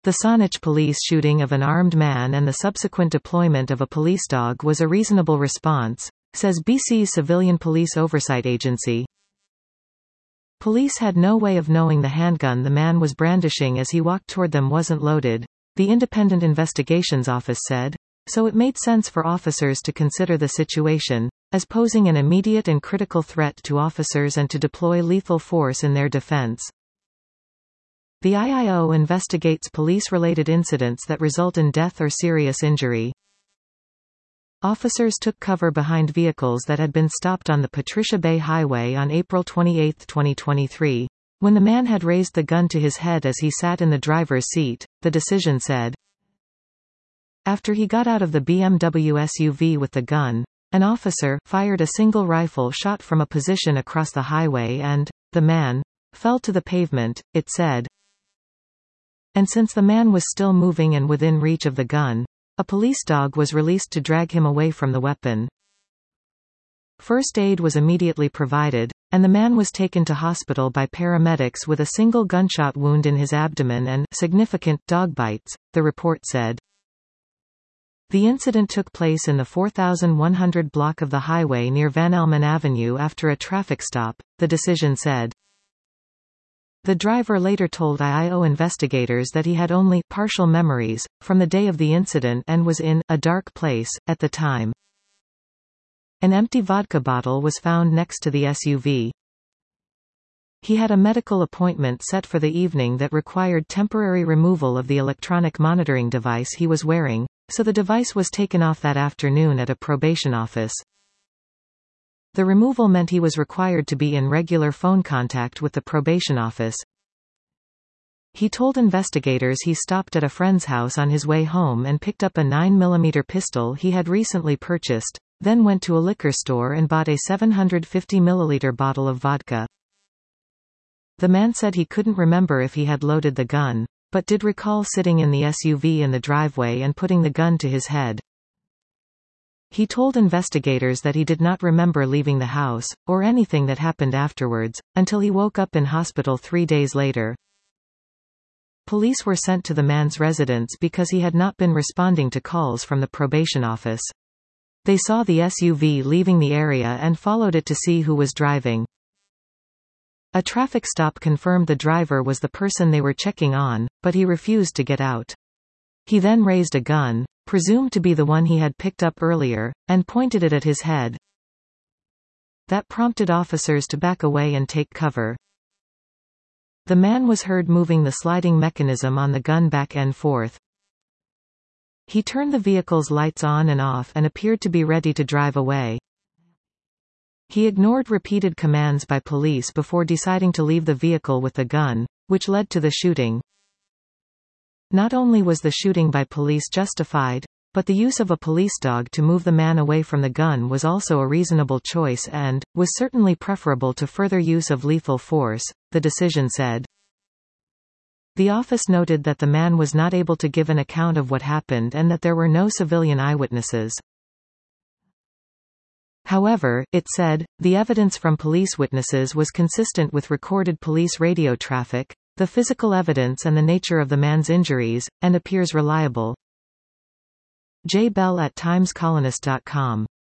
The Saanich police shooting of an armed man and the subsequent deployment of a police dog was a reasonable response, says BC's Civilian Police Oversight Agency. Police had no way of knowing the handgun the man was brandishing as he walked toward them wasn't loaded, the Independent Investigations Office said, so it made sense for officers to consider the situation as posing an immediate and critical threat to officers and to deploy lethal force in their defense. The IIO investigates police-related incidents that result in death or serious injury. Officers took cover behind vehicles that had been stopped on the Patricia Bay Highway on April 28, 2023. When the man had raised the gun to his head as he sat in the driver's seat, the decision said. After he got out of the BMW SUV with the gun, an officer fired a single rifle shot from a position across the highway and the man fell to the pavement, it said. And since the man was still moving and within reach of the gun, a police dog was released to drag him away from the weapon. First aid was immediately provided, and the man was taken to hospital by paramedics with a single gunshot wound in his abdomen and significant dog bites, the report said. The incident took place in the 4100 block of the highway near Van Elman Avenue after a traffic stop, the decision said. The driver later told IIO investigators that he had only partial memories from the day of the incident and was in a dark place at the time. An empty vodka bottle was found next to the SUV. He had a medical appointment set for the evening that required temporary removal of the electronic monitoring device he was wearing, so the device was taken off that afternoon at a probation office. The removal meant he was required to be in regular phone contact with the probation office. He told investigators he stopped at a friend's house on his way home and picked up a 9mm pistol he had recently purchased, then went to a liquor store and bought a 750ml bottle of vodka. The man said he couldn't remember if he had loaded the gun, but did recall sitting in the SUV in the driveway and putting the gun to his head. He told investigators that he did not remember leaving the house, or anything that happened afterwards, until he woke up in hospital 3 days later. Police were sent to the man's residence because he had not been responding to calls from the probation office. They saw the SUV leaving the area and followed it to see who was driving. A traffic stop confirmed the driver was the person they were checking on, but he refused to get out. He then raised a gun, presumed to be the one he had picked up earlier, and pointed it at his head. That prompted officers to back away and take cover. The man was heard moving the sliding mechanism on the gun back and forth. He turned the vehicle's lights on and off and appeared to be ready to drive away. He ignored repeated commands by police before deciding to leave the vehicle with the gun, which led to the shooting. Not only was the shooting by police justified, but the use of a police dog to move the man away from the gun was also a reasonable choice and was certainly preferable to further use of lethal force, the decision said. The office noted that the man was not able to give an account of what happened and that there were no civilian eyewitnesses. However, it said, the evidence from police witnesses was consistent with recorded police radio traffic, the physical evidence and the nature of the man's injuries, and appears reliable. J. Bell at TimesColonist.com